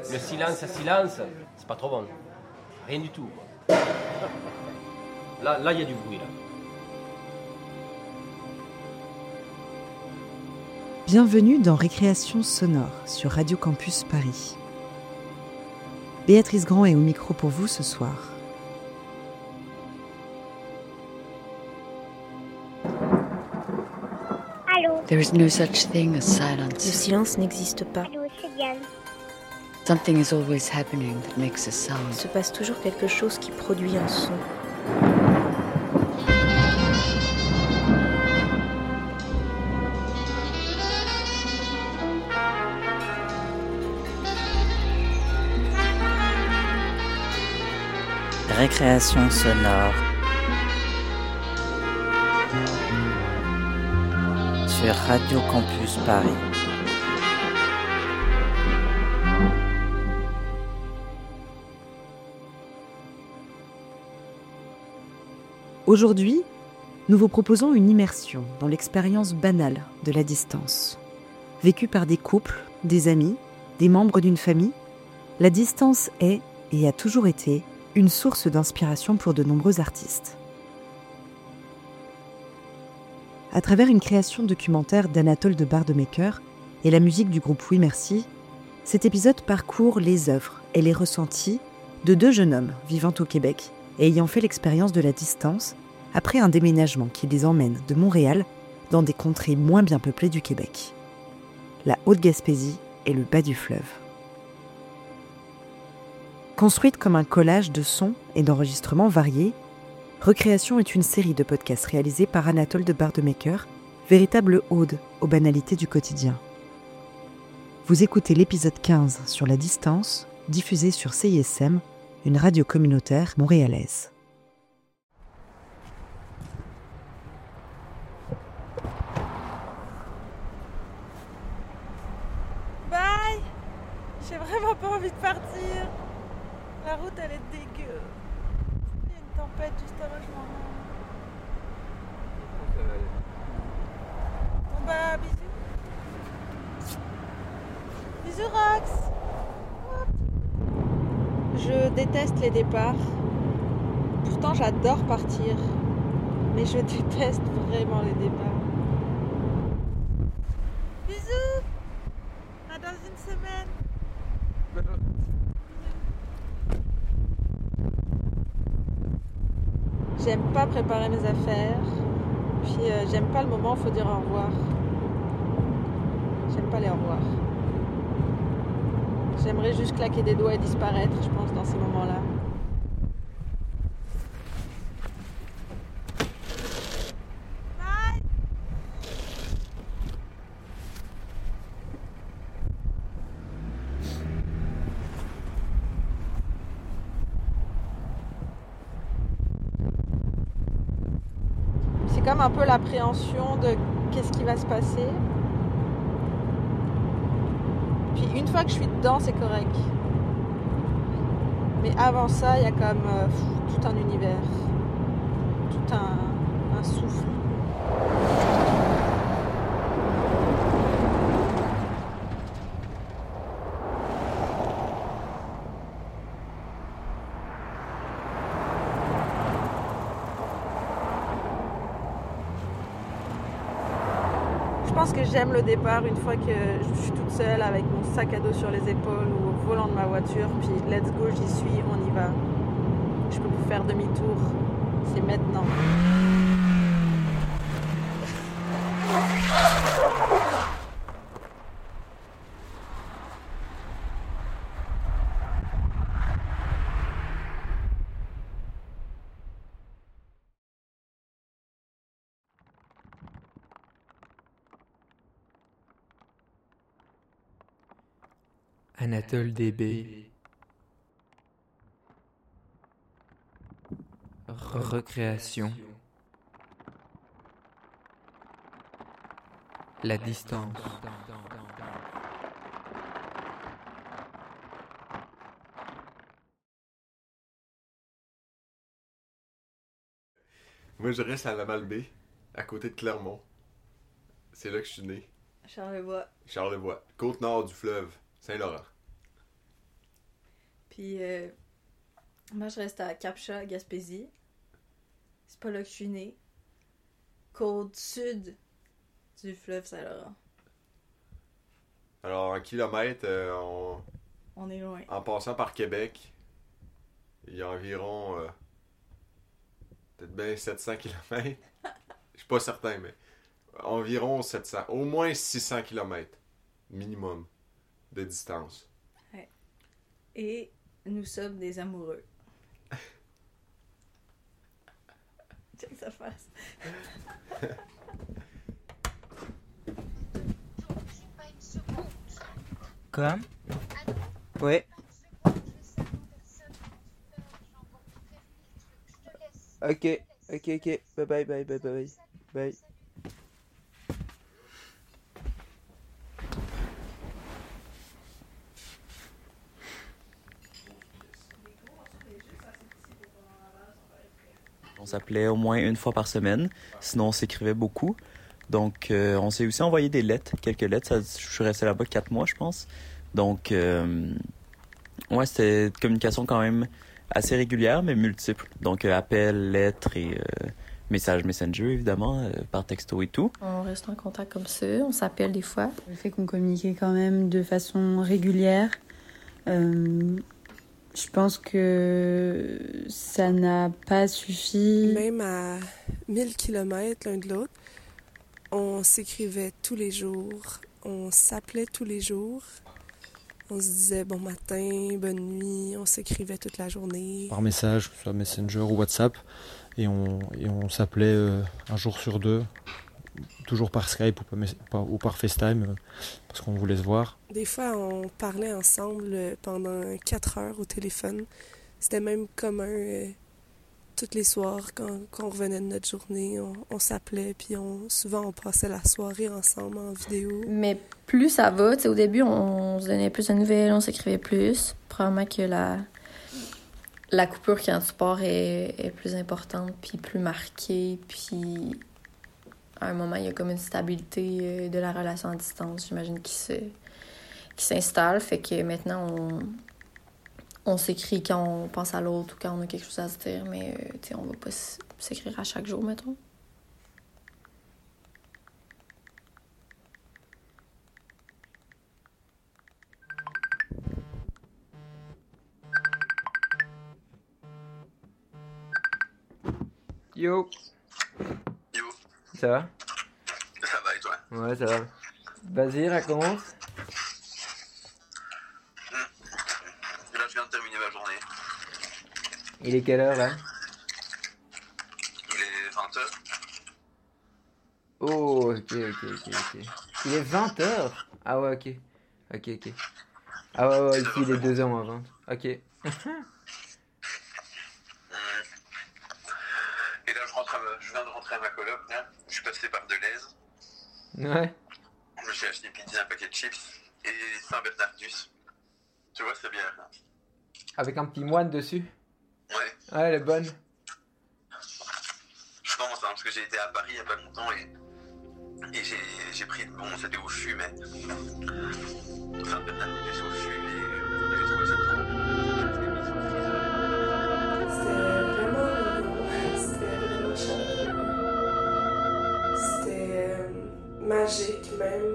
Le silence, c'est pas trop bon. Rien du tout, quoi. Là, il y a du bruit, là. Bienvenue dans Récréation sonore sur Radio Campus Paris. Béatrice Grand est au micro pour vous ce soir. Allô. There is no such thing as silence. Le silence n'existe pas. Allô, c'est Diane. Something is always happening that makes a sound. Il se passe toujours quelque chose qui produit un son. Récréation sonore sur Radio Campus Paris. Aujourd'hui, nous vous proposons une immersion dans l'expérience banale de la distance. Vécue par des couples, des amis, des membres d'une famille, la distance est, et a toujours été, une source d'inspiration pour de nombreux artistes. À travers une création documentaire d'Anatole de Bardemaker et la musique du groupe Oui Merci, cet épisode parcourt les œuvres et les ressentis de deux jeunes hommes vivant au Québec et ayant fait l'expérience de la distance après un déménagement qui les emmène de Montréal dans des contrées moins bien peuplées du Québec, la Haute-Gaspésie et le bas du fleuve. Construite comme un collage de sons et d'enregistrements variés, Recréation est une série de podcasts réalisés par Anatole de Bardemaker, véritable ode aux banalités du quotidien. Vous écoutez l'épisode 15 sur la distance, diffusé sur CISM, une radio communautaire montréalaise. Bye! J'ai vraiment pas envie de partir. La route, elle est dégueu. Il y a une tempête juste avant que je m'en rende. Bon bah, bisous. Bisous, Rox. Je déteste les départs. Pourtant, j'adore partir. Mais je déteste vraiment les départs. Bisous! À dans une semaine. J'aime pas préparer mes affaires, puis j'aime pas le moment où il faut dire au revoir. J'aime pas les au revoir. J'aimerais juste claquer des doigts et disparaître, je pense, dans ces moments-là. Bye! C'est comme un peu l'appréhension de qu'est-ce qui va se passer. Puis une fois que je suis dedans, c'est correct. Mais avant ça, il y a comme tout un univers, tout un souffle. Je pense que j'aime le départ une fois que je suis toute seule avec mon sac à dos sur les épaules ou au volant de ma voiture, puis let's go, j'y suis, on y va. Je peux plus faire demi-tour, c'est maintenant. Anatole DB. Recréation. La distance. Moi, je reste à la Malbaie, à côté de Clermont. C'est là que je suis né. Charlevoix. Charlevoix, côte nord du fleuve, Saint-Laurent. Puis moi, je reste à Capcha, Gaspésie. C'est pas là que je suis née. Côte sud du fleuve Saint-Laurent. Alors, en kilomètres, On est loin. en passant par Québec, il y a environ peut-être bien 700 km. Je suis pas certain, mais environ 700. Au moins 600 km minimum de distance. Ouais. Et nous sommes des amoureux. Check sa face. Quoi? Ouais. Ok. Bye bye. On s'appelait au moins une fois par semaine, sinon on s'écrivait beaucoup. Donc on s'est aussi envoyé des lettres, quelques lettres. Je suis resté là-bas 4 mois, je pense. Donc ouais, c'était une communication quand même assez régulière, mais multiple. Donc appels, lettres et messages Messenger, évidemment, par texto et tout. On reste en contact comme ça, on s'appelle des fois. Le fait qu'on communiquait quand même de façon régulière, je pense que ça n'a pas suffi. Même à 1000 km l'un de l'autre, on s'écrivait tous les jours, on s'appelait tous les jours, on se disait bon matin, bonne nuit, on s'écrivait toute la journée. Par message, que ce soit Messenger ou WhatsApp, et on s'appelait un jour sur deux, toujours par Skype ou par FaceTime, parce qu'on voulait se voir. Des fois, on parlait ensemble pendant 4 heures au téléphone. C'était même commun. Tous les soirs, quand on revenait de notre journée, on s'appelait, puis souvent on passait la soirée ensemble en vidéo. Mais plus ça va, au début, on se donnait plus de nouvelles, on s'écrivait plus. Probablement que la coupure quand tu pars est plus importante, puis plus marquée, puis à un moment, il y a comme une stabilité de la relation à distance, j'imagine, qui s'installe. Fait que maintenant, on s'écrit quand on pense à l'autre ou quand on a quelque chose à se dire, mais on va pas s'écrire à chaque jour, mettons. Yo. Ça va? Ça va et toi? Ouais, ça va. Vas-y, raconte. Là, je viens de terminer ma journée. Il est quelle heure, là? Il est 20h. Oh, ok. Il est 20h? Ah ouais, ok. Ah ouais, ici, il est 2h moins 20. Ok. Et là, je viens de rentrer à ma coloc, là. Je suis passé par Deleuze. Ouais. Je me suis acheté pizza, un paquet de chips et Saint-Bernardus. Tu vois, c'est bien. Là. Avec un petit moine dessus? Ouais. Ouais, elle est bonne. Je pense, hein, parce que j'ai été à Paris il n'y a pas longtemps et j'ai pris... Bon, c'était au CHU, mais... Saint-Bernardus au CHU et j'ai trouvé ça trop. C'était magique même.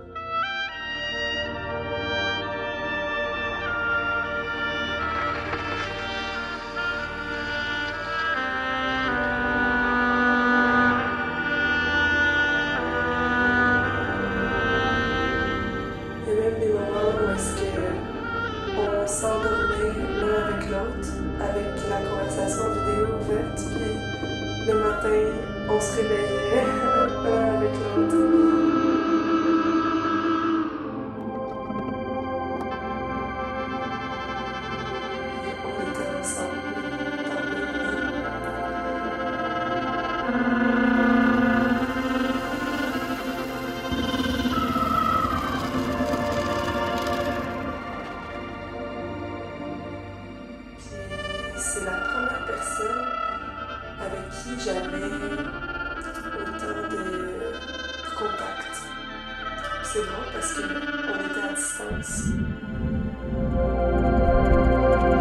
Il y a même des moments où est-ce qu'on s'endormait l'un avec l'autre, avec la conversation vidéo ouverte, puis le matin, on se réveillait l'un avec l'autre. On était ensemble dans le c'est la première personne avec qui j'avais autant de contact. C'est drôle parce qu'on était à distance.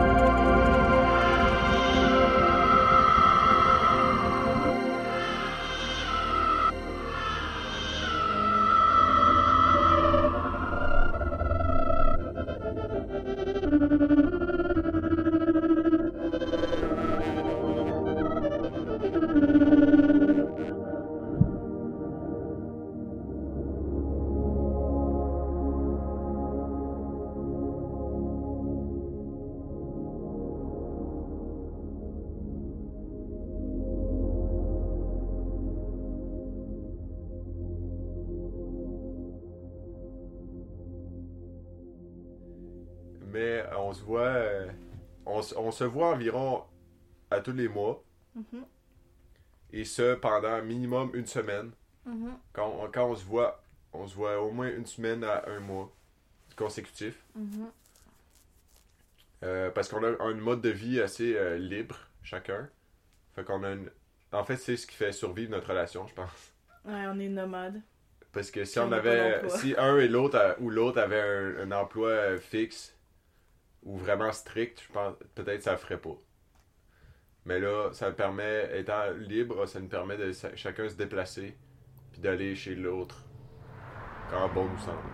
on se voit... on se voit environ à tous les mois. Mhm. Et ce, pendant minimum une semaine. Mhm. Quand on se voit au moins une semaine à un mois consécutif. Mhm. Parce qu'on a un mode de vie assez libre, chacun. Fait qu'on a une... En fait, c'est ce qui fait survivre notre relation, je pense. Ouais, on est nomades. Parce que si Puis on n'a pas avait... d'emploi. Si un et l'autre ou l'autre avait un emploi fixe ou vraiment strict, je pense peut-être ça le ferait pas. Mais là, ça me permet, étant libre, ça nous permet de chacun se déplacer puis d'aller chez l'autre quand bon nous semble.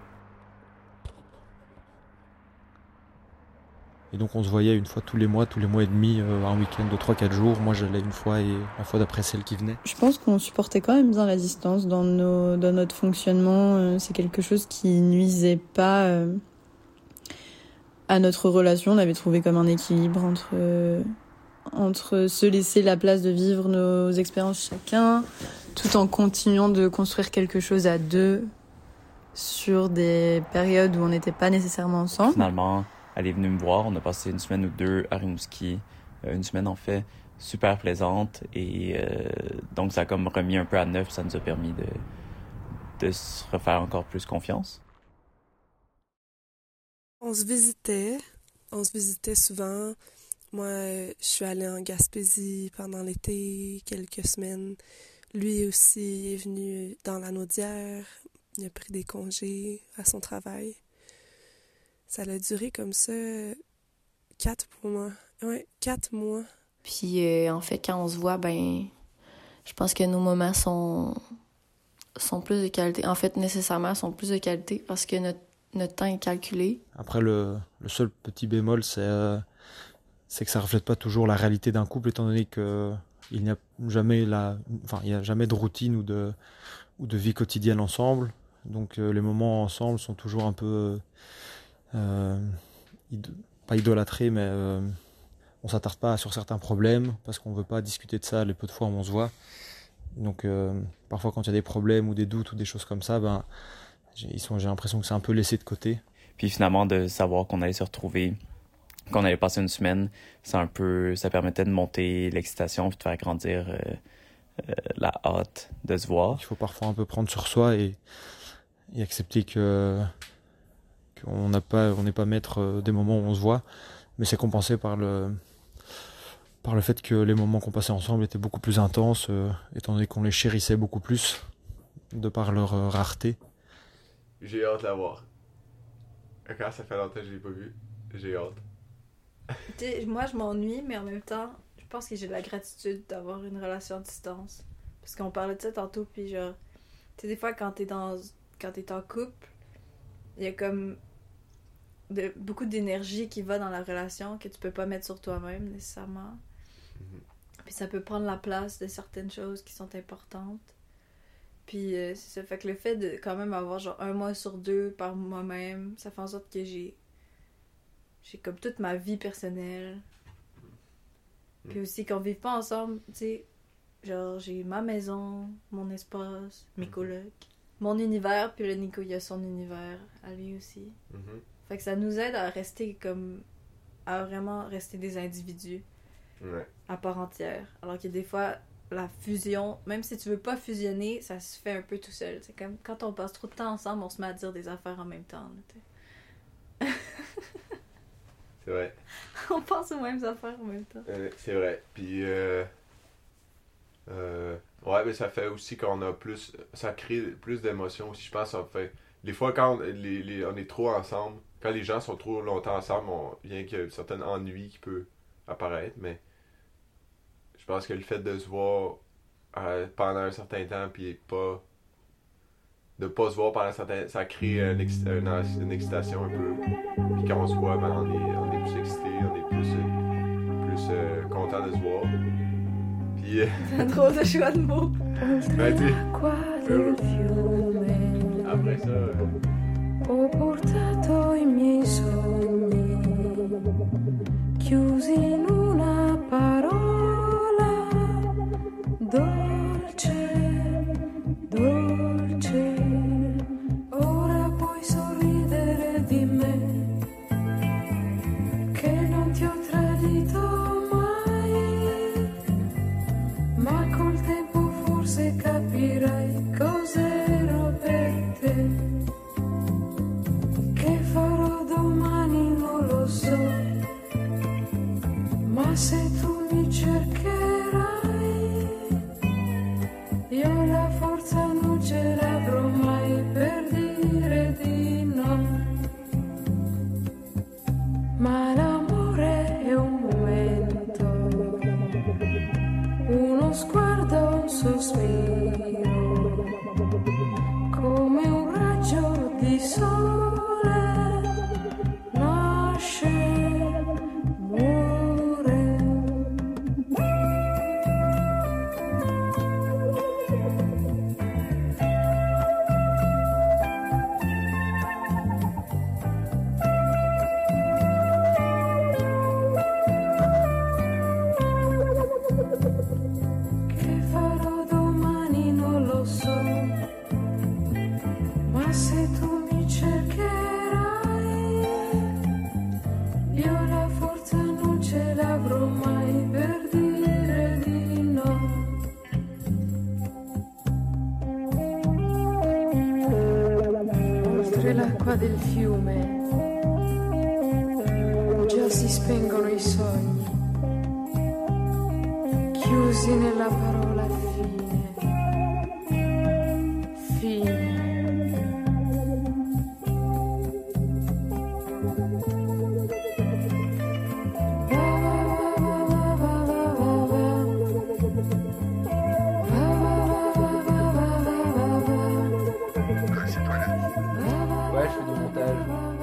Et donc on se voyait une fois tous les mois et demi, un week-end de 3-4 jours. Moi j'allais une fois et la fois d'après celle qui venait. Je pense qu'on supportait quand même bien la distance dans notre fonctionnement. C'est quelque chose qui nuisait pas à notre relation. On avait trouvé comme un équilibre entre se laisser la place de vivre nos expériences chacun, tout en continuant de construire quelque chose à deux sur des périodes où on n'était pas nécessairement ensemble. Finalement, elle est venue me voir. On a passé une semaine ou deux à Rimouski. Une semaine, en fait, super plaisante. Et donc, ça a comme remis un peu à neuf. Ça nous a permis de se refaire encore plus confiance. On se visitait souvent. Moi, je suis allée en Gaspésie pendant l'été, quelques semaines. Lui aussi est venu dans la Naudière. Il a pris des congés à son travail. Ça a duré comme ça 4 mois. Ouais, 4 mois. Puis en fait, quand on se voit, je pense que nos moments sont plus de qualité. En fait, nécessairement, sont plus de qualité parce que notre temps est calculé. Après, le seul petit bémol, c'est que ça reflète pas toujours la réalité d'un couple, étant donné que il n'y a jamais de routine ou de vie quotidienne ensemble. Donc les moments ensemble sont toujours un peu pas idolâtrés, mais on s'attarde pas sur certains problèmes parce qu'on veut pas discuter de ça les peu de fois où on se voit. Donc parfois quand il y a des problèmes ou des doutes ou des choses comme ça, j'ai l'impression que c'est un peu laissé de côté. Puis finalement, de savoir qu'on allait se retrouver, qu'on allait passer une semaine, ça permettait de monter l'excitation et de faire grandir la hâte de se voir. Il faut parfois un peu prendre sur soi et accepter qu'on n'est pas maître des moments où on se voit, mais c'est compensé par le fait que les moments qu'on passait ensemble étaient beaucoup plus intenses, étant donné qu'on les chérissait beaucoup plus, de par leur rareté. J'ai hâte de la voir. Quand ça fait longtemps que je l'ai pas vu, j'ai hâte. Moi, je m'ennuie, mais en même temps, je pense que j'ai de la gratitude d'avoir une relation à distance. Parce qu'on parlait de ça tantôt, puis genre, tu sais, des fois, quand t'es en couple, il y a comme beaucoup d'énergie qui va dans la relation que tu peux pas mettre sur toi-même, nécessairement. Mm-hmm. Puis ça peut prendre la place de certaines choses qui sont importantes. Puis c'est ça, fait que le fait de quand même avoir genre 1 mois sur 2 par moi-même, ça fait en sorte que j'ai comme toute ma vie personnelle. Puis aussi qu'on vive pas ensemble, tu sais, genre j'ai ma maison, mon espace, mes colocs, mon univers, puis le Nico il a son univers à lui aussi. Mm-hmm. Fait que ça nous aide à rester à vraiment rester des individus à part entière. Alors que des fois, la fusion, même si tu veux pas fusionner, ça se fait un peu tout seul. C'est comme quand on passe trop de temps ensemble, on se met à dire des affaires en même temps. Là, c'est vrai. On pense aux mêmes affaires en même temps. C'est vrai. Puis, mais ça fait aussi qu'on a plus... Ça crée plus d'émotions aussi, je pense. Ça fait... Des fois, quand on est trop ensemble, quand les gens sont trop longtemps ensemble, bien qu'il y a un certain ennui qui peut apparaître, mais je pense que le fait de se voir pendant un certain temps, puis de pas se voir pendant un certain temps, ça crée une excitation un peu. Puis quand on se voit, on est plus excité, on est plus content de se voir. Puis... C'est trop de choix de mots. Après ça... Ho portato I miei sogni chiusi in una parola dolce, dolce. Ora puoi sorridere di me Ma se tu mi cercherai, io la forza non ce l'avrò mai per dire di no. Ma l'amore è un momento, uno sguardo, un sospiro, come un raggio di sole, nasce, muore. Che farò domani non lo so, ma se tu mi cercherai, io la forza non ce l'avrò mai per dire di no. Oltre l'acqua del fiume già si spengono i sogni, chiusi nella parola fine, fine. Ouais, je fais du montage.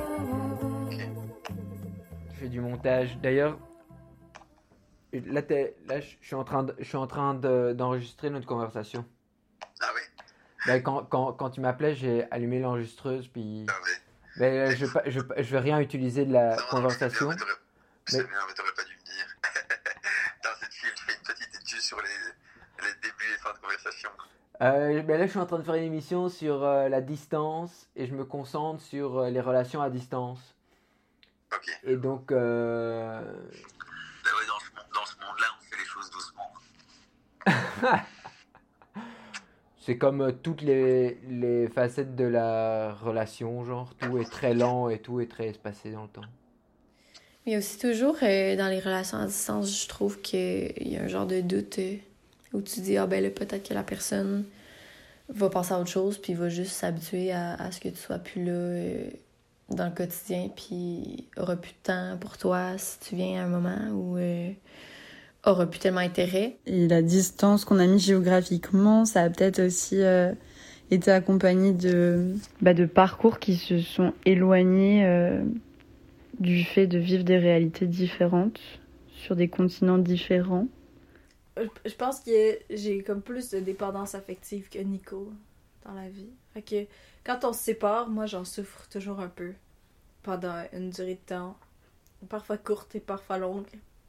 Je fais du montage. D'ailleurs, là, je suis en train d'enregistrer notre conversation. Ah oui? Ben, quand tu m'appelais, j'ai allumé l'enregistreuse, puis... Ben, je vais rien utiliser de la conversation. C'est bien, mais t'aurais pas dû me dire. Dans cette file, je fais une petite étude sur les débuts et fins de conversation. Ben là, je suis en train de faire une émission sur la distance et je me concentre sur les relations à distance. Ok. Et donc, Bah ouais, dans ce monde-là, on fait les choses doucement. c'est comme toutes les facettes de la relation, genre, tout est très lent et tout est très espacé dans le temps. Mais aussi toujours, dans les relations à distance, je trouve qu'il y a un genre de doute où tu dis, ah ben là, peut-être que la personne va passer à autre chose, puis va juste s'habituer à ce que tu sois plus là dans le quotidien, puis aura plus de temps pour toi si tu viens à un moment où aura plus tellement intérêt. Et la distance qu'on a mis géographiquement, ça a peut-être aussi été accompagné de parcours qui se sont éloignés du fait de vivre des réalités différentes sur des continents différents. Je pense que j'ai comme plus de dépendance affective que Nico dans la vie. Fait que quand on se sépare, moi j'en souffre toujours un peu pendant une durée de temps, parfois courte et parfois longue.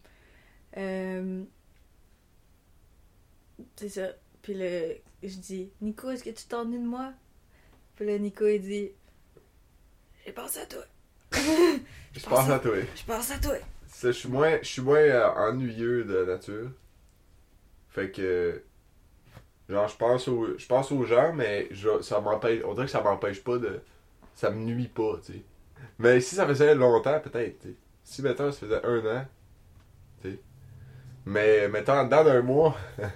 C'est ça. Puis là, je dis, Nico, est-ce que tu t'ennuies de moi? Puis là, Nico, il dit, j'ai pensé à toi. Je pense à toi. Je pense à toi. Je suis moins ennuyeux de nature. Fait que genre je pense aux gens, mais ça m'empêche, on dirait que ça m'empêche pas de, ça me nuit pas, tu sais. Mais si ça faisait longtemps, peut-être, tu sais. Si mettons ça faisait 1 an, tu sais. Mais mettons en dedans d'un mois,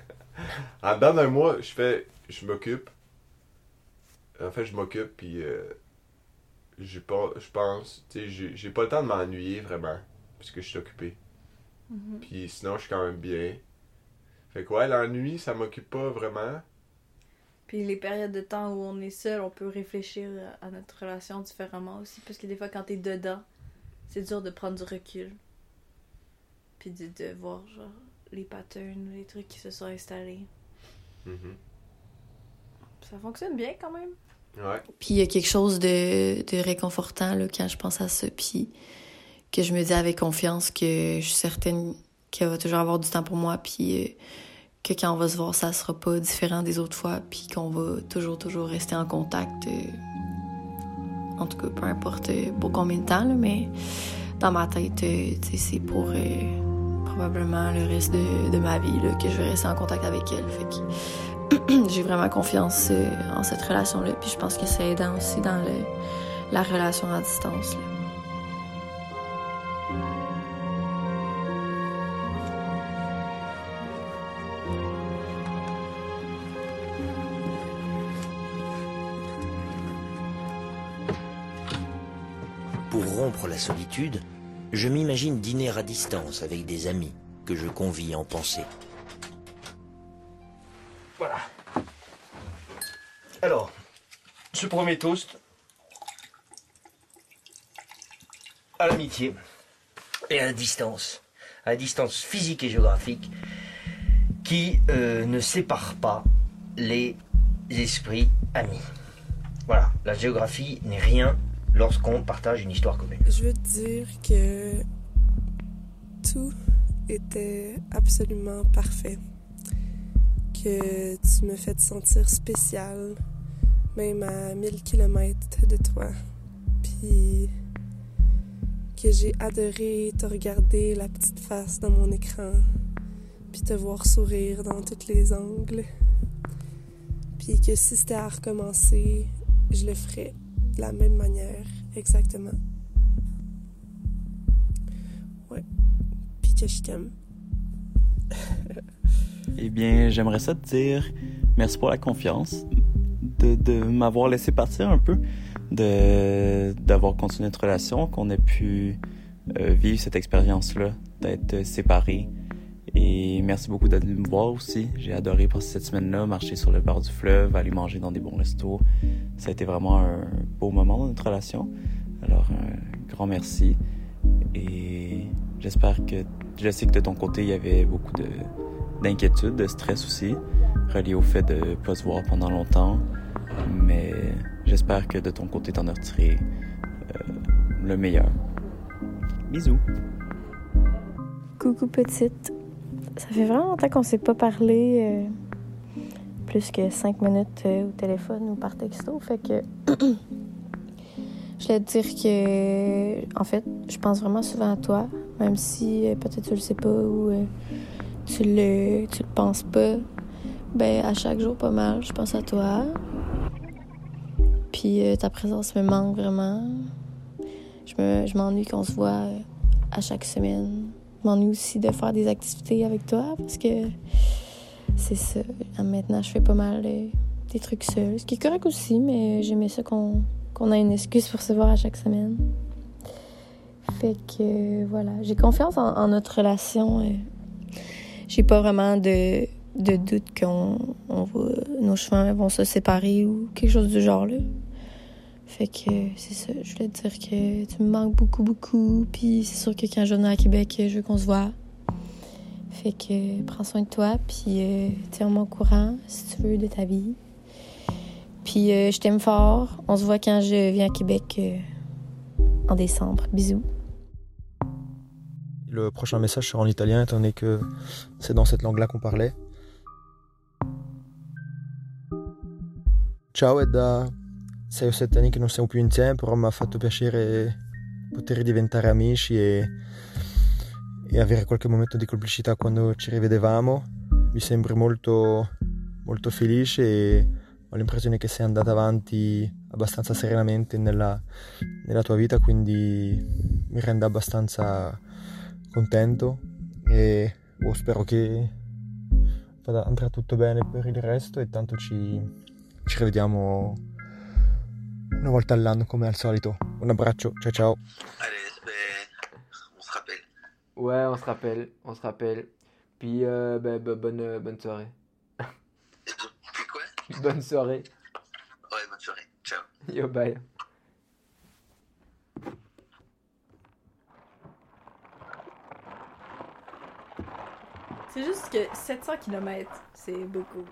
je m'occupe. En fait, je m'occupe, puis je pense, tu sais, j'ai pas le temps de m'ennuyer vraiment, puisque je suis occupé. Mm-hmm. Puis sinon, je suis quand même bien. Fait que ouais, l'ennui, ça m'occupe pas vraiment. Puis les périodes de temps où on est seul, on peut réfléchir à notre relation différemment aussi. Parce que des fois, quand t'es dedans, c'est dur de prendre du recul. Puis de voir, genre, les patterns, les trucs qui se sont installés. Mm-hmm. Ça fonctionne bien quand même. Ouais. Puis il y a quelque chose de réconfortant là, quand je pense à ça. Puis que je me dis avec confiance que je suis certaine qu'elle va toujours avoir du temps pour moi. Puis que quand on va se voir, ça sera pas différent des autres fois, puis qu'on va toujours rester en contact. En tout cas, peu importe pour combien de temps, là, mais dans ma tête, c'est pour probablement le reste de ma vie là, que je vais rester en contact avec elle. Fait que j'ai vraiment confiance en cette relation-là, puis je pense que c'est aidant aussi dans la relation à distance. Là. rompre la solitude, je m'imagine dîner à distance avec des amis que je convie en pensée. Voilà. Alors, ce premier toast à l'amitié et à la distance physique et géographique qui ne sépare pas les esprits amis. Voilà, la géographie n'est rien lorsqu'on partage une histoire commune. Je veux te dire que tout était absolument parfait. Que tu me fais te sentir spécial, même à 1000 km de toi. Puis que j'ai adoré te regarder la petite face dans mon écran, puis te voir sourire dans tous les angles. Puis que si c'était à recommencer, je le ferais de la même manière, exactement. Ouais. Puis que je t'aime. Eh bien, j'aimerais ça te dire merci pour la confiance, de m'avoir laissé partir un peu, d'avoir continué notre relation, qu'on ait pu vivre cette expérience-là, d'être séparés. Et merci beaucoup d'être venu me voir aussi. J'ai adoré passer cette semaine-là, marcher sur le bord du fleuve, aller manger dans des bons restos. Ça a été vraiment un beau moment dans notre relation. Alors, un grand merci. Et je sais que de ton côté, il y avait beaucoup d'inquiétude, de stress aussi, relié au fait de ne pas se voir pendant longtemps. Mais j'espère que de ton côté, t'en as retiré le meilleur. Bisous. Coucou petite. Ça fait vraiment longtemps qu'on ne s'est pas parlé plus que 5 minutes au téléphone ou par texto. Fait que je voulais te dire que, en fait, je pense vraiment souvent à toi, même si peut-être tu le sais pas ou tu le penses pas. Ben, à chaque jour, pas mal, je pense à toi. Puis ta présence me manque vraiment. Je m'ennuie qu'on se voit à chaque semaine. Je m'ennuie aussi de faire des activités avec toi parce que c'est ça. Maintenant, je fais pas mal des trucs seuls. Ce qui est correct aussi, mais j'aimais ça qu'on ait une excuse pour se voir à chaque semaine. Fait que voilà. J'ai confiance en notre relation. J'ai pas vraiment de doute nos chemins vont se séparer ou quelque chose du genre là. Fait que c'est ça, je voulais te dire que tu me manques beaucoup, beaucoup. Puis c'est sûr que quand je viens à Québec, je veux qu'on se voit. Fait que prends soin de toi, puis tiens-moi au courant, si tu veux, de ta vie. Puis je t'aime fort. On se voit quand je viens à Québec en décembre. Bisous. Le prochain message sera en italien, étant donné que c'est dans cette langue-là qu'on parlait. Ciao, è da 6 o 7 anni che non siamo più insieme, però mi ha fatto piacere poter diventare amici e avere qualche momento di complicità quando ci rivedevamo. Mi sembri molto, molto felice e ho l'impressione che sei andata avanti abbastanza serenamente nella tua vita, quindi mi rende abbastanza contento e spero che andrà tutto bene per il resto e tanto ci rivediamo una volta all'anno come al solito. Un abbraccio, ciao ciao. Allez, on se rappelle. Ouais, on se rappelle. Puis bonne soirée. Puis quoi? Bonne soirée. Ouais, bonne soirée. Ciao. Yo, bye. C'est juste que 700 km, c'est beaucoup.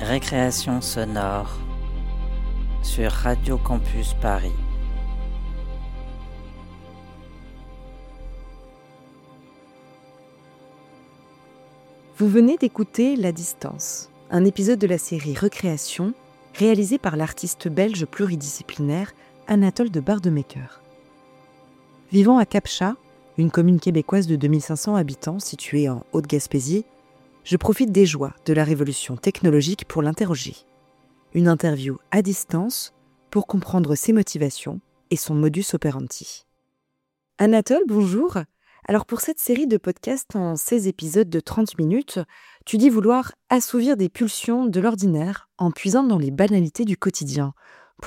Récréation sonore sur Radio Campus Paris. Vous venez d'écouter La Distance, un épisode de la série Recréation, réalisé par l'artiste belge pluridisciplinaire Anatole de Bardemaker. Vivant à Capchat, une commune québécoise de 2500 habitants située en Haute-Gaspésie, je profite des joies de la révolution technologique pour l'interroger. Une interview à distance pour comprendre ses motivations et son modus operandi. Anatole, bonjour. Alors pour cette série de podcasts en 16 épisodes de 30 minutes, tu dis vouloir assouvir des pulsions de l'ordinaire en puisant dans les banalités du quotidien. Pourquoi ?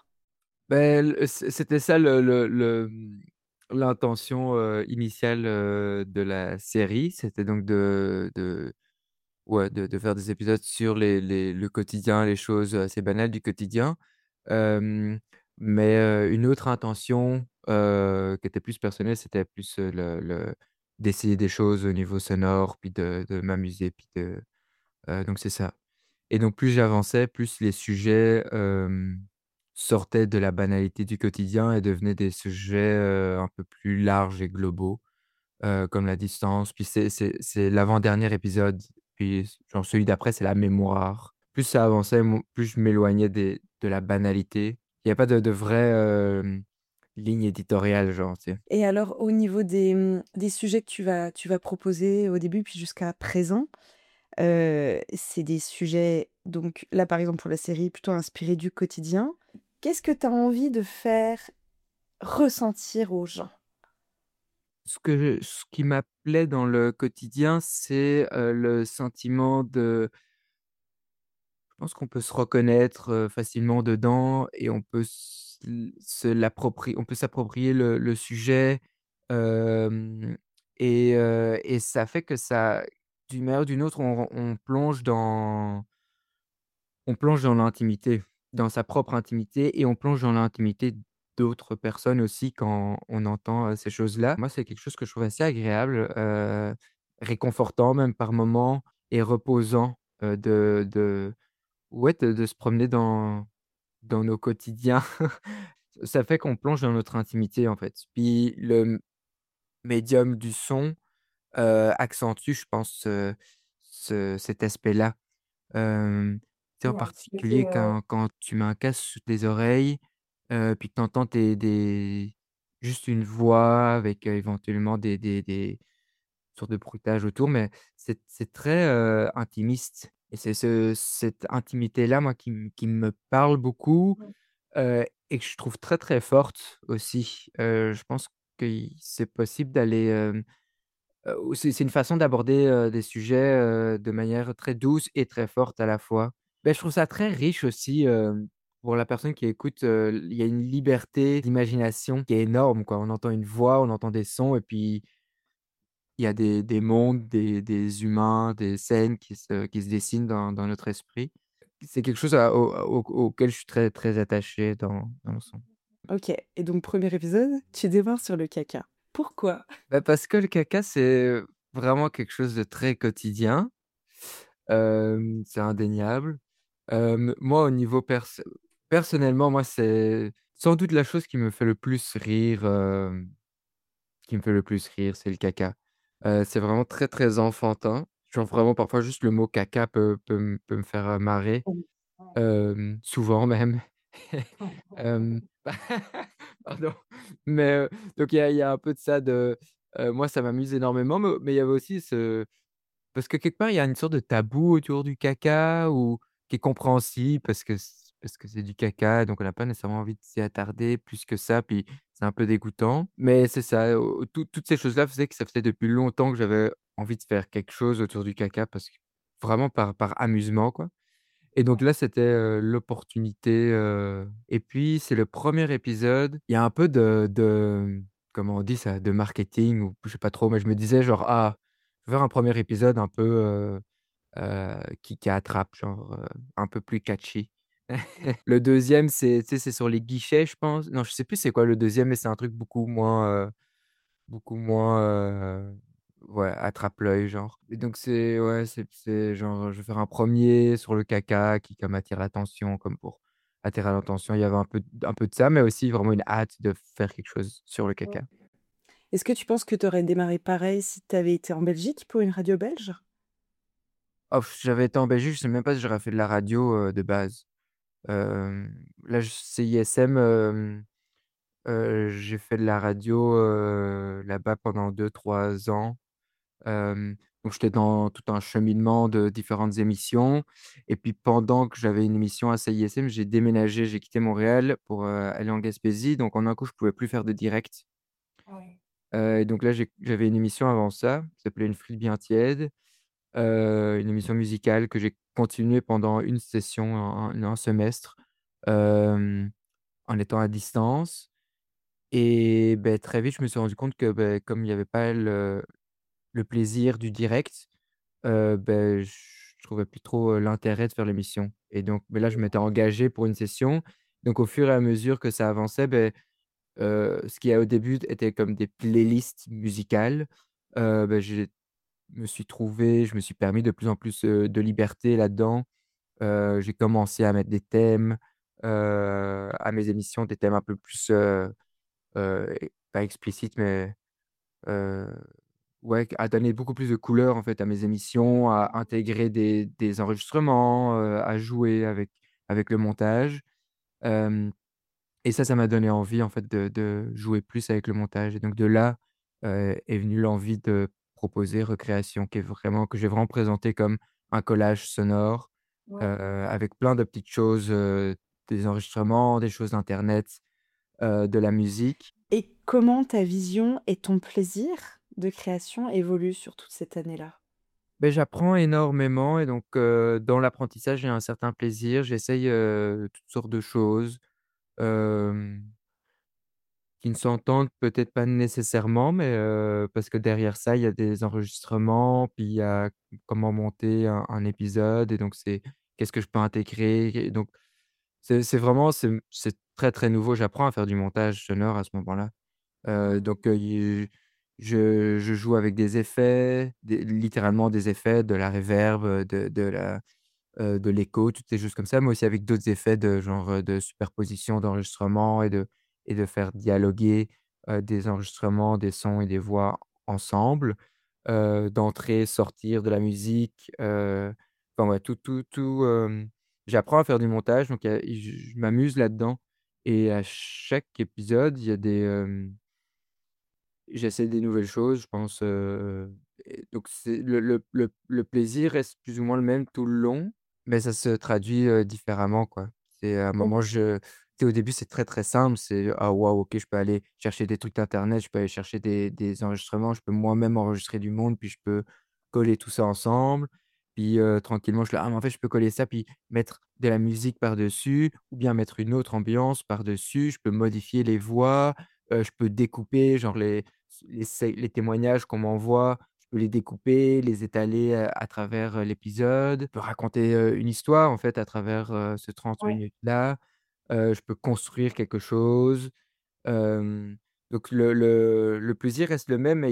C'était ça l'intention initiale de la série. C'était donc de faire des épisodes sur le quotidien, les choses assez banales du quotidien. Mais une autre intention qui était plus personnelle, c'était plus d'essayer des choses au niveau sonore, puis de m'amuser, puis donc c'est ça. Et donc plus j'avançais, plus les sujets sortaient de la banalité du quotidien et devenaient des sujets un peu plus larges et globaux, comme la distance. Puis c'est l'avant-dernier épisode, puis genre celui d'après, c'est la mémoire. Plus ça avançait, plus je m'éloignais de la banalité. Il y a pas de vraie ligne éditoriale, genre, tu sais. Et alors, au niveau des sujets que tu vas proposer au début, puis jusqu'à présent, c'est des sujets, donc là, par exemple, pour la série, plutôt inspirés du quotidien. Qu'est-ce que tu as envie de faire ressentir aux gens ? Ce qui m'appelait dans le quotidien, c'est le sentiment de... Je pense qu'on peut se reconnaître facilement dedans et on peut on peut s'approprier le sujet. Et ça fait que ça, d'une manière ou d'une autre, on plonge dans l'intimité, dans sa propre intimité, et on plonge dans l'intimité d'autres personnes aussi quand on entend ces choses-là. Moi, c'est quelque chose que je trouve assez agréable, réconfortant même par moments et reposant, de se promener dans nos quotidiens. Ça fait qu'on plonge dans notre intimité, en fait. Puis le médium du son accentue, je pense, cet aspect-là. Tu sais, en particulier quand tu mets un casque sous tes oreilles, puis que tu entends juste une voix avec éventuellement des sortes de bruitages autour, mais c'est très intimiste. Et c'est cette intimité-là, moi, qui me parle beaucoup, et que je trouve très, très forte aussi. Je pense que c'est possible d'aller, c'est une façon d'aborder des sujets de manière très douce et très forte à la fois. Je trouve ça très riche aussi, pour la personne qui écoute, il y a une liberté d'imagination qui est énorme, quoi. On entend une voix, on entend des sons, et puis il y a des mondes, des humains, des scènes qui se dessinent dans notre esprit. C'est quelque chose auquel je suis très, très attaché dans le son. Ok, et donc premier épisode, tu démarres sur le caca. Pourquoi ? Parce que le caca, c'est vraiment quelque chose de très quotidien. C'est indéniable. Moi, au niveau personnellement, moi, c'est sans doute la chose qui me fait le plus rire, c'est le caca. C'est vraiment très, très enfantin. Genre vraiment parfois juste le mot caca peut me faire, marrer, souvent même. Hem, pardon. Mais, donc il y a un peu de ça moi ça m'amuse énormément, mais il y avait aussi parce que quelque part il y a une sorte de tabou autour du caca ou qui est compréhensible parce que c'est du caca, donc on n'a pas nécessairement envie de s'y attarder plus que ça, puis c'est un peu dégoûtant. Mais c'est ça, toutes ces choses-là faisaient que ça faisait depuis longtemps que j'avais envie de faire quelque chose autour du caca parce que vraiment par amusement, quoi. Et donc là, c'était l'opportunité, et puis c'est le premier épisode. Il y a un peu comment on dit ça? De marketing ou je sais pas trop, mais je me disais genre: «Ah, je vais faire un premier épisode un peu, qui attrape, genre, un peu plus catchy». Le deuxième, tu sais, c'est sur les guichets, je pense. Non, je sais plus c'est quoi le deuxième, mais c'est un truc beaucoup moins, ouais, attrape-l'œil, genre. Et donc c'est ouais, c'est genre, je vais faire un premier sur le caca qui comme attire l'attention, comme pour attirer l'attention. Il y avait un peu de ça, mais aussi vraiment une hâte de faire quelque chose sur le caca. Est-ce que tu penses que tu aurais démarré pareil si tu avais été en Belgique pour une radio belge? Oh, j'avais été en Belgique, je sais même pas si j'aurais fait de la radio, de base. Là, CISM, j'ai fait de la radio, là-bas pendant 2 3 ans. Donc j'étais dans tout un cheminement de différentes émissions et puis pendant que j'avais une émission à CISM, j'ai déménagé, j'ai quitté Montréal pour, aller en Gaspésie. Donc en un coup, je pouvais plus faire de direct. Et donc là, j'avais une émission avant ça, qui s'appelait Une frite bien tiède, une émission musicale que j'ai continuée pendant une session, un semestre, hem, en étant à distance. Et beh, très vite, je me suis rendu compte que, beh, comme il y avait pas le plaisir du direct, je trouvais plus trop, l'intérêt de faire l'émission. Et donc beh, là, je m'étais engagé pour une session. Donc au fur et à mesure que ça avançait, ce qui, au début, était comme des playlists musicales, je me suis permis de plus en plus, de liberté là-dedans. J'ai commencé à mettre des thèmes, à mes émissions, des thèmes un peu plus, pas explicites, mais, heu, ouais, à donner beaucoup plus de couleur, en fait, à mes émissions, à intégrer des enregistrements, à jouer avec le montage. Hem Et ça m'a donné envie, en fait, de jouer plus avec le montage. Et donc de là, est venue l'envie de proposer Recréation, que j'ai vraiment présenté comme un collage sonore, avec plein de petites choses, des enregistrements, des choses d'internet, de la musique. Et comment ta vision et ton plaisir de création évoluent sur toute cette année-là? Beh, j'apprends énormément et donc dans l'apprentissage, j'ai un certain plaisir. J'essaye, toutes sortes de choses, hem qui ne s'entendent peut-être pas nécessairement, mais parce que derrière ça, il y a des enregistrements, puis il y a comment monter un épisode. Et donc c'est qu'est-ce que je peux intégrer? Et donc c'est vraiment c'est très, très nouveau. J'apprends à faire du montage sonore à ce moment-là. Donc il je joue avec des effets, littéralement des effets, de la reverb, de l'écho, toutes ces choses comme ça, mais aussi avec d'autres effets de genre, de superposition d'enregistrement et de faire dialoguer, des enregistrements, des sons et des voix ensemble, d'entrer, sortir de la musique, enfin ouais, j'apprends à faire du montage, donc je m'amuse là-dedans. Et à chaque épisode, il y a j'essaie des nouvelles choses, je pense, et donc c'est le plaisir reste plus ou moins le même tout le long, mais ça se traduit, différemment, quoi. C'est à un moment, tu sais, au début, c'est très, très simple, c'est: «Ah waouh, OK, je peux aller chercher des trucs d'internet, je peux aller chercher des enregistrements, je peux moi-même enregistrer du monde, puis je peux coller tout ça ensemble». Puis, tranquillement, je suis là: «Ah mais en fait, je peux coller ça, puis mettre de la musique par-dessus ou bien mettre une autre ambiance par-dessus, je peux modifier les voix, je peux découper genre les témoignages qu'on m'envoie, je peux les découper, les étaler, à travers, l'épisode. Je peux raconter, une histoire, en fait, à travers, ce 30 Ouais. minutes-là. Je peux construire quelque chose. Hem, donc le plaisir reste le même, mais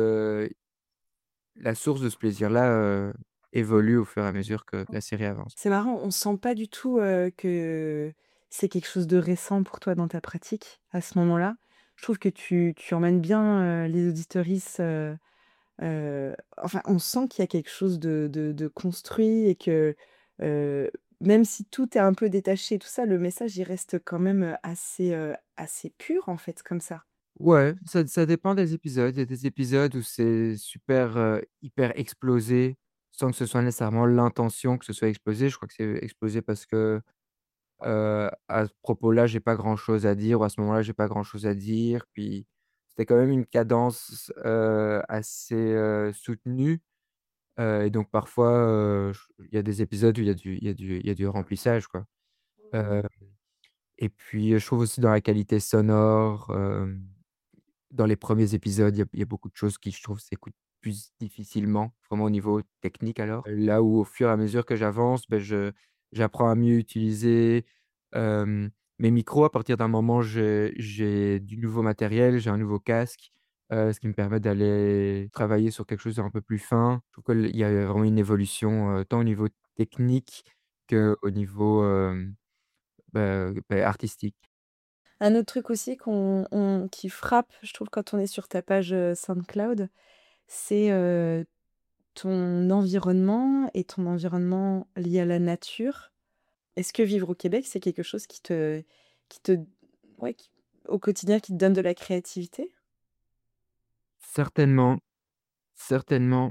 la source de ce plaisir-là, évolue au fur et à mesure que la série avance. C'est marrant, on sent pas du tout, que c'est quelque chose de récent pour toi dans ta pratique, à ce moment-là. Je trouve que tu emmènes bien, les auditorices, enfin, on sent qu'il y a quelque chose de construit et que, heu, même si tout est un peu détaché et tout ça, le message, il reste quand même, assez pur, en fait, comme ça. Ouais, ça dépend des épisodes. Il y a des épisodes où c'est super, hyper explosé, sans que ce soit nécessairement l'intention que ce soit explosé. Je crois que c'est explosé parce que, à ce propos-là, j'ai pas grand-chose à dire ou à ce moment-là, j'ai pas grand-chose à dire. Puis c'était quand même une cadence, assez, soutenue, et donc parfois, il y a des épisodes où il y a du remplissage, quoi. Heu et puis, je trouve aussi dans la qualité sonore, dans les premiers épisodes, il y a beaucoup de choses qui, je trouve, s'écoutent plus difficilement, vraiment au niveau technique alors. Là où au fur et à mesure que j'avance, j'apprends à mieux utiliser, mes micros. À partir d'un moment, j'ai du nouveau matériel, j'ai un nouveau casque, ce qui me permet d'aller travailler sur quelque chose d'un peu plus fin. Je trouve qu'il y a vraiment une évolution, tant au niveau technique qu'au niveau, artistique. Un autre truc aussi qui frappe, je trouve, quand on est sur ta page SoundCloud, c'est ton environnement et ton environnement lié à la nature. Est-ce que vivre au Québec, c'est quelque chose qui te, ouais, au quotidien, qui te donne de la créativité? Certainement, certainement,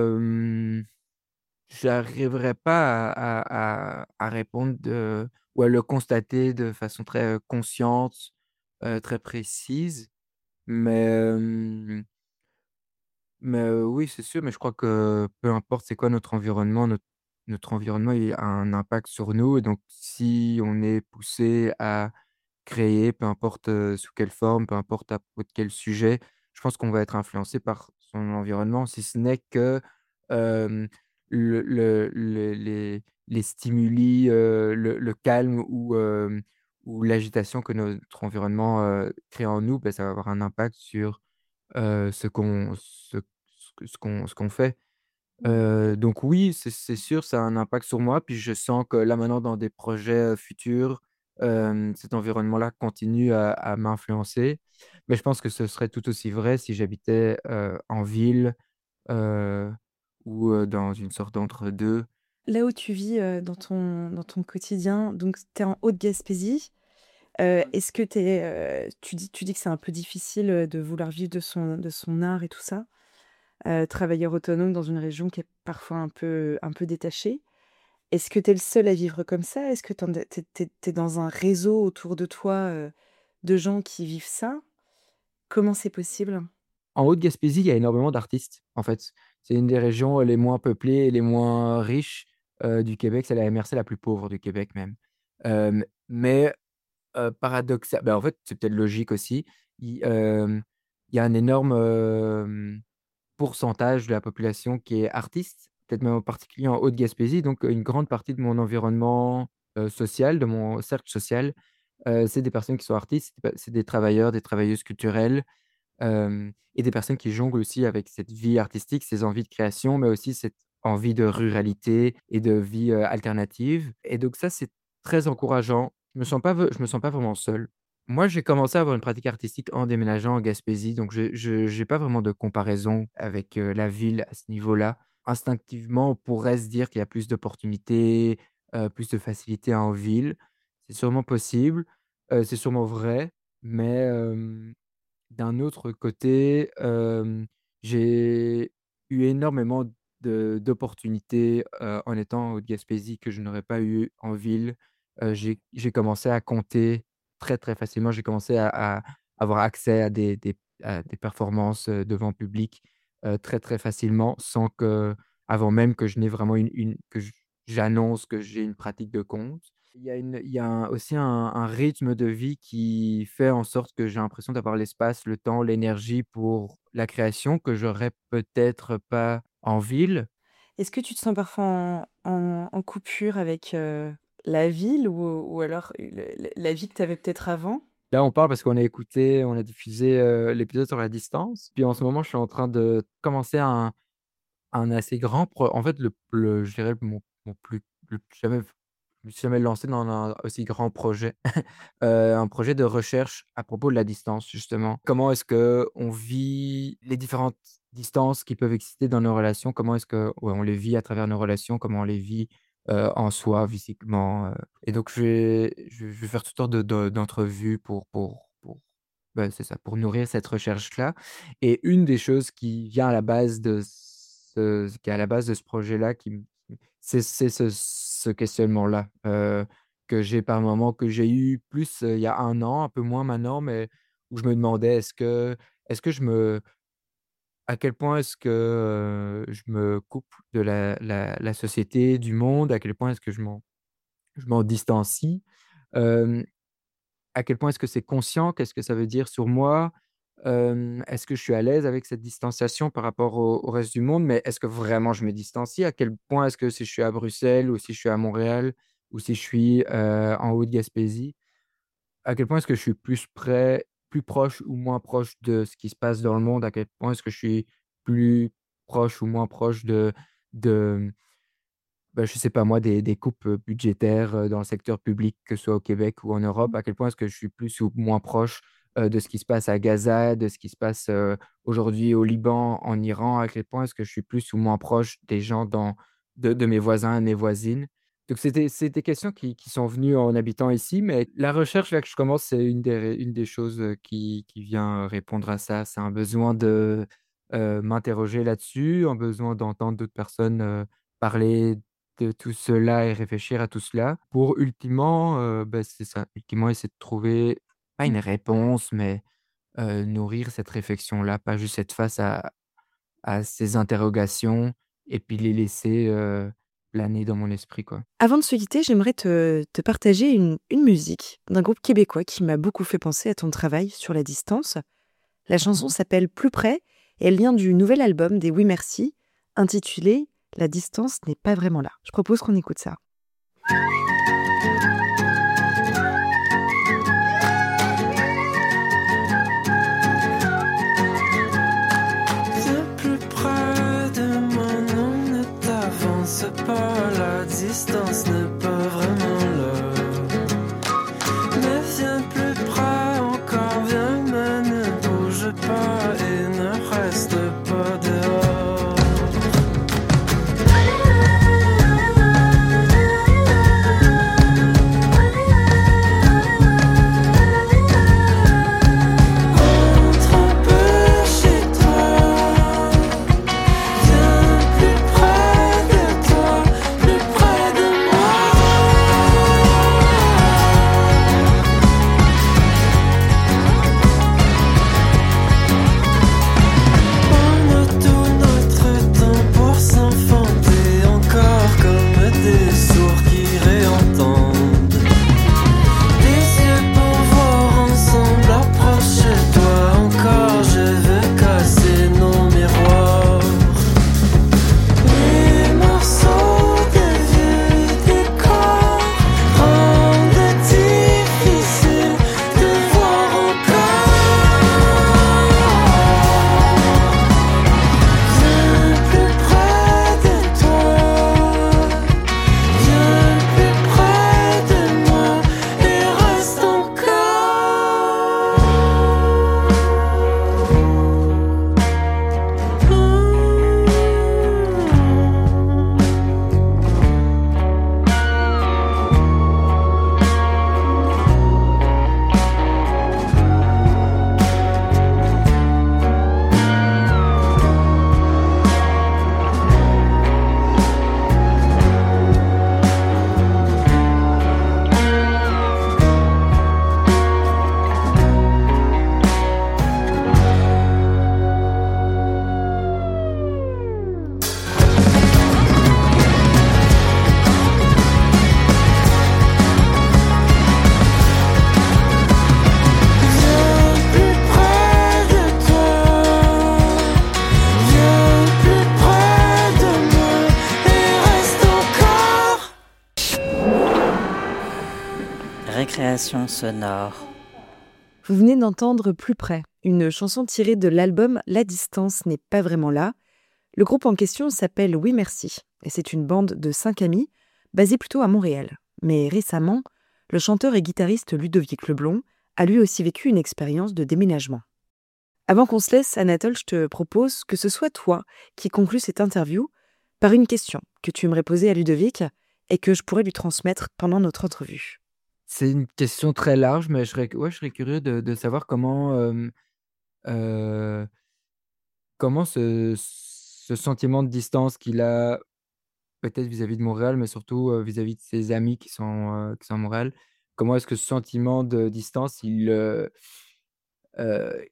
j'arriverai pas à répondre ou à le constater de façon très, consciente, très précise, mais oui, c'est sûr, mais je crois que peu importe c'est quoi notre environnement, notre environnement, il a un impact sur nous et donc si on est poussé à créer, peu importe, sous quelle forme, peu importe à propos de quel sujet, je pense qu'on va être influencé par son environnement, si ce n'est que, hem, les stimuli, le calme ou l'agitation que notre environnement, crée en nous, ça va avoir un impact sur, ce qu'on fait. Donc oui, c'est sûr, ça a un impact sur moi, puis je sens que là, maintenant, dans des projets, futurs, cet environnement-là continue à m'influencer. Mais je pense que ce serait tout aussi vrai si j'habitais, en ville, heu, ou, dans une sorte d'entre-deux. Là où tu vis dans ton quotidien, donc tu es en Haute-Gaspésie, est-ce que tu dis que c'est un peu difficile de vouloir vivre de son art et tout ça, travailleur autonome dans une région qui est parfois un peu détachée. Est-ce que tu es le seul à vivre comme ça? Est-ce que t'es dans un réseau autour de toi de gens qui vivent ça? Comment c'est possible? En Haute-Gaspésie, il y a énormément d'artistes, en fait. C'est une des régions les moins peuplées et les moins riches, du Québec. C'est la MRC la plus pauvre du Québec même. Mais en fait, c'est peut-être logique aussi. Il y a un énorme, pourcentage de la population qui est artiste, peut-être même en particulier en Haute-Gaspésie. Donc, une grande partie de mon environnement, social, de mon cercle social, c'est des personnes qui sont artistes, c'est des travailleurs, des travailleuses culturelles. Et des personnes qui jonglent aussi avec cette vie artistique, ces envies de création, mais aussi cette envie de ruralité et de vie, alternative et donc ça, c'est très encourageant. Je me sens pas vraiment seul. Moi, j'ai commencé à avoir une pratique artistique en déménageant en Gaspésie, donc je j'ai pas vraiment de comparaison avec, la ville à ce niveau-là. Instinctivement, on pourrait se dire qu'il y a plus d'opportunités, plus de facilité en ville. C'est sûrement possible, c'est sûrement vrai, mais d'un autre côté, j'ai eu énormément d'opportunités, en étant en Haute-Gaspésie que je n'aurais pas eu en ville. J'ai commencé à compter très, très facilement. J'ai commencé à avoir accès à des performances, devant public, très, très facilement sans avant même que je n'ai vraiment que j'annonce que j'ai une pratique de compte. Il y a aussi un rythme de vie qui fait en sorte que j'ai l'impression d'avoir l'espace, le temps, l'énergie pour la création que j'aurais peut-être pas en ville. Est-ce que tu te sens parfois en coupure avec la ville ou alors la vie que tu avais peut-être avant? Là, on parle parce on a diffusé, l'épisode sur la distance. Puis en ce moment, je suis en train de commencer un assez grand en fait, je dirais mon plus le plus jamais je me suis jamais lancé dans un aussi grand projet. Un projet de recherche à propos de la distance, justement. Comment est-ce que on vit les différentes distances qui peuvent exister dans nos relations? Comment est-ce que, ouais, on les vit à travers nos relations? Comment on les vit, en soi, physiquement, et donc je vais faire toutes sortes d'entrevues c'est ça, pour nourrir cette recherche-là et une des choses qui est à la base de ce projet-là c'est ce questionnement-là, que j'ai par moment, que j'ai eu plus, il y a un an, un peu moins maintenant, mais où je me demandais est-ce que à quel point est-ce que, je me coupe de la société, du monde? À quel point est-ce que je m'en distancie? Hem, à quel point est-ce que c'est conscient? Qu'est-ce que ça veut dire sur moi? Est-ce que je suis à l'aise avec cette distanciation par rapport au reste du monde? Mais est-ce que vraiment je me distancie? À quel point est-ce que si je suis à Bruxelles ou si je suis à Montréal ou si je suis, en Haute-Gaspésie, à quel point est-ce que je suis plus près plus proche ou moins proche de ce qui se passe dans le monde? À quel point est-ce que je suis plus proche ou moins proche de bah, je sais pas moi, des coupes, budgétaires, dans le secteur public, que ce soit au Québec ou en Europe? À quel point est-ce que je suis plus ou moins proche, de ce qui se passe à Gaza, de ce qui se passe, aujourd'hui au Liban, en Iran? À quel point est-ce que je suis plus ou moins proche des gens de mes voisins et mes voisines? Donc c'est des questions qui sont venues en habitant ici, mais la recherche là que je commence, c'est une des choses, qui vient répondre à ça. C'est un besoin de, m'interroger là-dessus, un besoin d'entendre d'autres personnes, parler de tout cela et réfléchir à tout cela pour ultimement, bah, c'est ça, ultimement essayer de trouver, pas une réponse, mais nourrir cette réflexion-là, pas juste être face à ces interrogations et puis les laisser, planer dans mon esprit, quoi. Avant de se quitter, j'aimerais te partager une musique d'un groupe québécois qui m'a beaucoup fait penser à ton travail sur la distance. La chanson s'appelle Plus près et elle vient du nouvel album des Oui Merci, intitulé La distance n'est pas vraiment là. Je propose qu'on écoute ça. T'es plus près de moi, non, ne t'avance pas, la distance n'est pas vraiment là. Mais viens plus près encore, viens, mais ne bouge pas et ne reste pas dehors. Rentre un peu chez toi, viens plus près de toi, plus près de moi. On a tout notre temps pour s'enfanter encore comme des sourds qui réentendent. Des yeux pour voir ensemble, approche-toi encore, je veux casser nos miroirs. Les morceaux de vieux décors rendent difficile de voir encore. Viens plus près de toi, viens plus près de moi et reste encore. Viens plus près de toi, viens plus près de moi et reste encore. Récréation sonore. Vous venez d'entendre Plus près, une chanson tirée de l'album La distance n'est pas vraiment là. Le groupe en question s'appelle Oui Merci et c'est une bande de 5 amis basée plutôt à Montréal. Mais récemment, le chanteur et guitariste Ludovic Leblond a lui aussi vécu une expérience de déménagement. Avant qu'on se laisse, Anatole, je te propose que ce soit toi qui conclue cette interview par une question que tu aimerais poser à Ludovic et que je pourrais lui transmettre pendant notre entrevue. C'est une question très large, mais je serais curieux de savoir comment ce sentiment de distance qu'il a, peut-être vis-à-vis de Montréal, mais surtout, vis-à-vis de ses amis qui sont à Montréal. Comment est-ce que ce sentiment de distance, heu,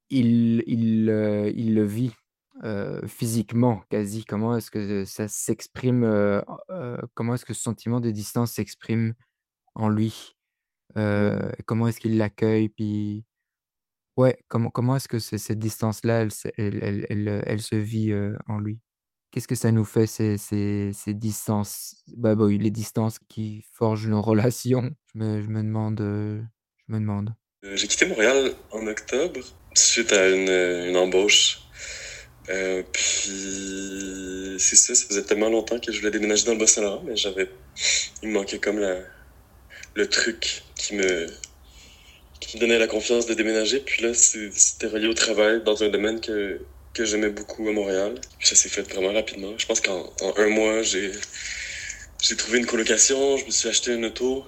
il le vit, physiquement quasi? Comment est-ce que ça s'exprime, comment est-ce que ce sentiment de distance s'exprime en lui? Comment est-ce qu'il l'accueille? Puis ouais, comment est-ce que cette distance-là, elle se vit, en lui? Qu'est-ce que ça nous fait ces distances? Bah, oui, les distances qui forgent nos relations. Je me demande. J'ai quitté Montréal en octobre suite à une embauche. Puis c'est ça faisait tellement longtemps que je voulais déménager dans le Bas-Saint-Laurent, mais il me manquait comme le truc qui me donnait la confiance de déménager. Puis là, c'était relié au travail dans un domaine que j'aimais beaucoup à Montréal. Puis ça s'est fait vraiment rapidement. Je pense qu'en un mois, j'ai trouvé une colocation, je me suis acheté une auto.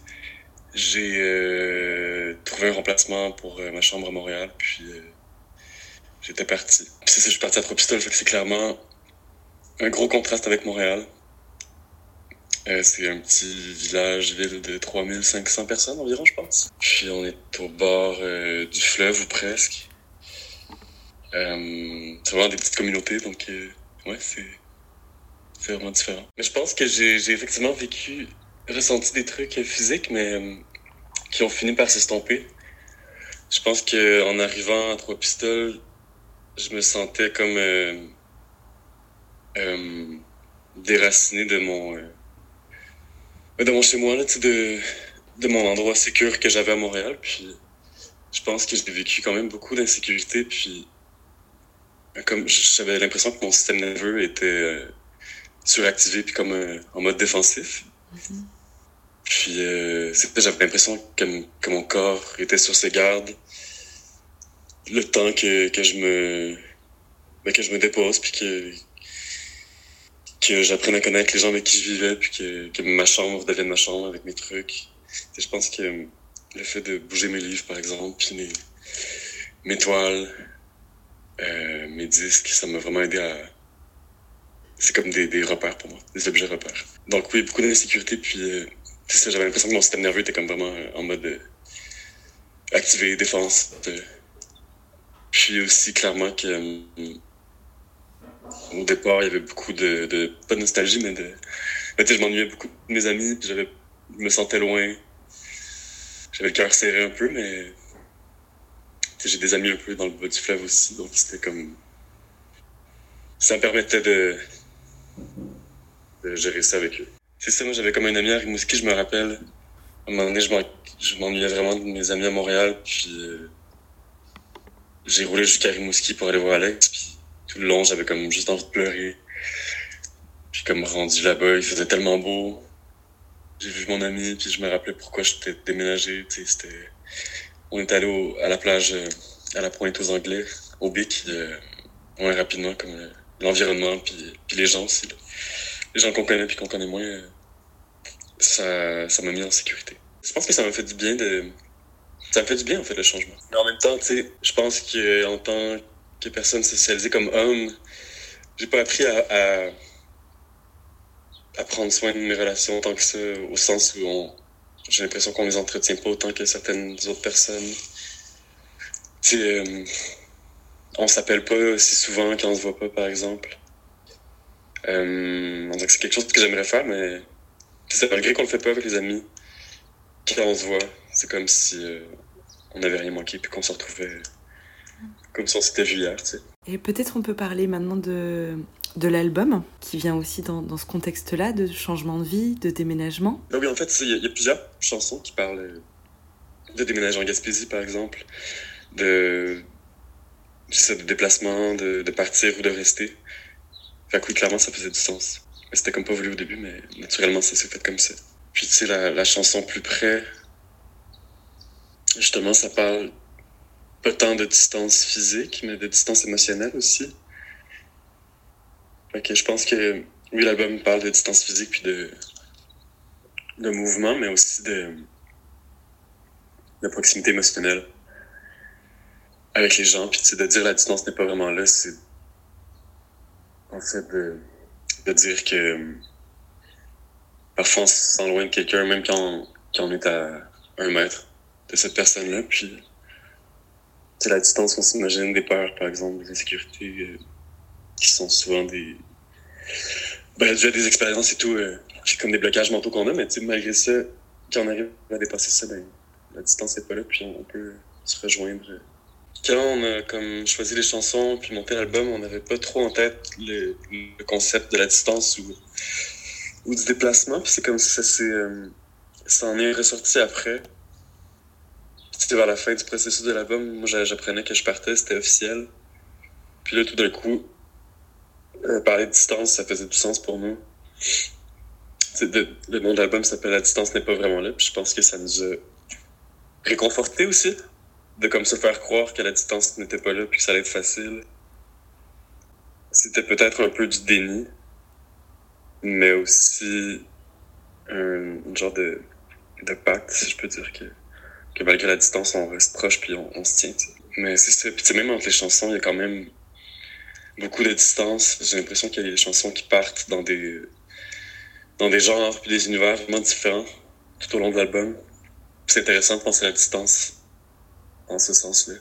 J'ai trouvé un remplacement pour ma chambre à Montréal, puis j'étais parti. Puis c'est ça, je suis parti à Trois-Pistoles, fait que c'est clairement un gros contraste avec Montréal. C'est un petit ville de 3500 personnes environ, je pense. Puis on est au bord du fleuve, ou presque. C'est vraiment des petites communautés, donc ouais, c'est vraiment différent. Mais je pense que j'ai effectivement ressenti des trucs physiques, mais qui ont fini par s'estomper. Je pense qu'en arrivant à Trois-Pistoles, je me sentais comme déraciné de mon chez-moi, là, de mon endroit sécure que j'avais à Montréal. Puis je pense que j'ai vécu quand même beaucoup d'insécurité. Puis comme j'avais l'impression que mon système nerveux était suractivé, puis comme en mode défensif. Mm-hmm. Puis j'avais l'impression que mon corps était sur ses gardes le temps que je me dépose, puis que j'apprenne à connaître les gens avec qui je vivais, puis que ma chambre devienne ma chambre avec mes trucs. Je pense que le fait de bouger mes livres, par exemple, puis mes toiles, mes disques, ça m'a vraiment aidé à... C'est comme des repères pour moi, des objets repères. Donc oui, beaucoup d'insécurité, puis c'est ça, j'avais l'impression que mon système nerveux était comme vraiment en mode activé, défense. Puis aussi, clairement, que au départ, il y avait beaucoup de pas de nostalgie, mais je m'ennuyais beaucoup de mes amis, puis je me sentais loin. J'avais le cœur serré un peu, mais j'ai des amis un peu dans le bas du fleuve aussi, donc c'était comme... Ça me permettait de gérer ça avec eux. C'est ça, moi j'avais comme un ami à Rimouski, je me rappelle. À un moment donné, je m'ennuyais vraiment de mes amis à Montréal, puis j'ai roulé jusqu'à Rimouski pour aller voir Alex, puis tout le long, j'avais comme juste envie de pleurer. Puis comme rendu là-bas, il faisait tellement beau. J'ai vu mon ami, puis je me rappelais pourquoi j'étais déménagé, tu sais, on est allé à la plage, à la Pointe aux Anglais, au Bic, ouais, rapidement, comme l'environnement, puis les gens aussi, là. Les gens qu'on connaît puis qu'on connaît moins, ça m'a mis en sécurité. Je pense que ça m'a fait du bien ça me fait du bien, en fait, le changement. Mais en même temps, tu sais, je pense qu'en tant que personne socialisée comme homme, j'ai pas appris à prendre soin de mes relations tant que ça, au sens où j'ai l'impression qu'on les entretient pas autant que certaines autres personnes. Tu sais, on s'appelle pas si souvent quand on se voit pas, par exemple. On dirait que c'est quelque chose que j'aimerais faire, mais c'est malgré qu'on le fait pas avec les amis. Quand on se voit, c'est comme si on n'avait rien manqué puis qu'on se retrouvait comme si on s'était vu hier, tu sais. Et peut-être on peut parler maintenant de l'album, qui vient aussi dans ce contexte-là, de changement de vie, de déménagement. Oui, en fait, il y a plusieurs chansons qui parlent de déménager en Gaspésie, par exemple, de déplacement, de partir ou de rester. Fait que oui, clairement, ça faisait du sens. Mais c'était comme pas voulu au début, mais naturellement, ça s'est fait comme ça. Puis tu sais, la chanson Plus près, justement, ça parle pas tant de distance physique, mais de distance émotionnelle aussi. Fait que je pense que, oui, l'album parle de distance physique puis de mouvement, mais aussi de proximité émotionnelle avec les gens. Puis tu sais, de dire la distance n'est pas vraiment là, c'est en fait de dire que parfois on se sent loin de quelqu'un, même quand on est à 1 mètre de cette personne-là. Puis c'est la distance qu'on s'imagine, des peurs, par exemple, des insécurités qui sont souvent dû à des expériences et tout, comme des blocages mentaux qu'on a, mais tu sais, malgré ça, quand on arrive à dépasser ça, la distance n'est pas là, puis on peut se rejoindre. Quand on a comme choisi les chansons puis monté l'album, on n'avait pas trop en tête le concept de la distance ou du déplacement, puis c'est comme si ça en est ressorti après. vers la fin du processus de l'album, moi j'apprenais que je partais, c'était officiel. Puis là, tout d'un coup, parler de distance, ça faisait du sens pour nous. Le nom de l'album s'appelle « La distance n'est pas vraiment là », puis je pense que ça nous a réconfortés aussi, de comme se faire croire que la distance n'était pas là, puis que ça allait être facile. C'était peut-être un peu du déni, mais aussi un genre de pacte, si je peux dire, que malgré la distance, on reste proche puis on se tient. T'sais. Mais c'est ça, puis même entre les chansons, il y a quand même beaucoup de distance. J'ai l'impression qu'il y a des chansons qui partent dans des genres puis des univers vraiment différents tout au long de l'album. Puis c'est intéressant de penser à la distance en ce sens-là.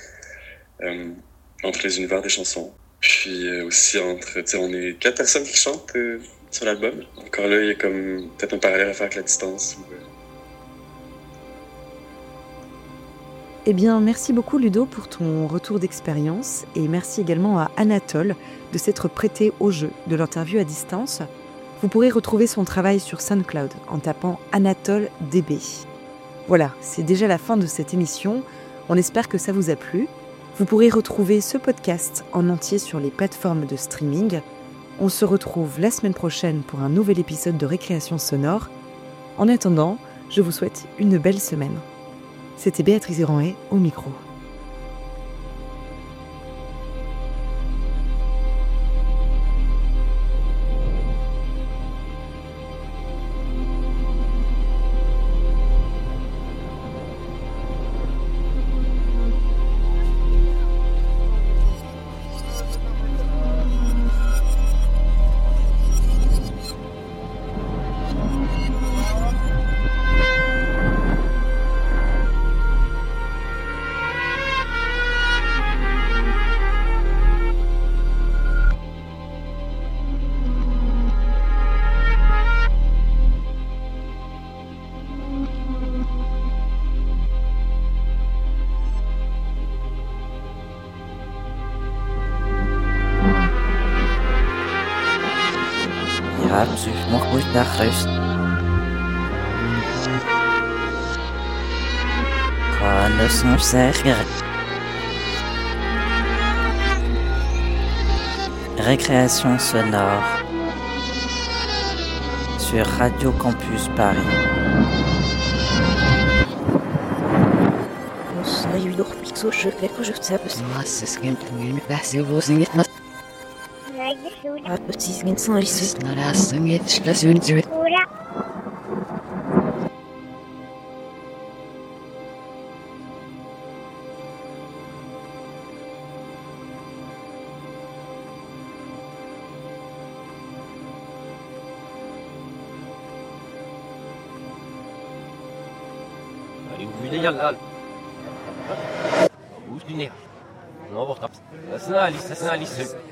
Entre les univers des chansons. Puis aussi on est 4 personnes qui chantent sur l'album. Encore là, il y a comme peut-être un parallèle à faire avec la distance. Eh bien, merci beaucoup Ludo pour ton retour d'expérience et merci également à Anatole de s'être prêté au jeu de l'interview à distance. Vous pourrez retrouver son travail sur SoundCloud en tapant Anatole DB. Voilà, c'est déjà la fin de cette émission. On espère que ça vous a plu. Vous pourrez retrouver ce podcast en entier sur les plateformes de streaming. On se retrouve la semaine prochaine pour un nouvel épisode de Récréation sonore. En attendant, je vous souhaite une belle semaine. C'était Béatrice Iranhé au micro. Psych nog goed naar rust. Gewoon dus nog zeggen. Récréation sonore sur Radio Campus Paris. يلا وش دنيا نور طب اسنا لي